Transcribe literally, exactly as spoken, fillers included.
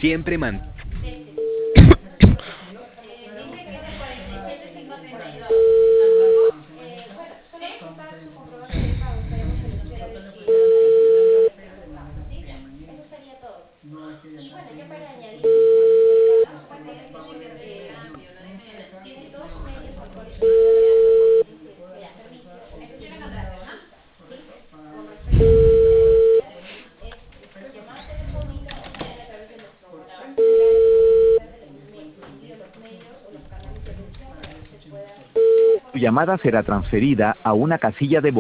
siempre man... Tu llamada será transferida a una casilla de voz.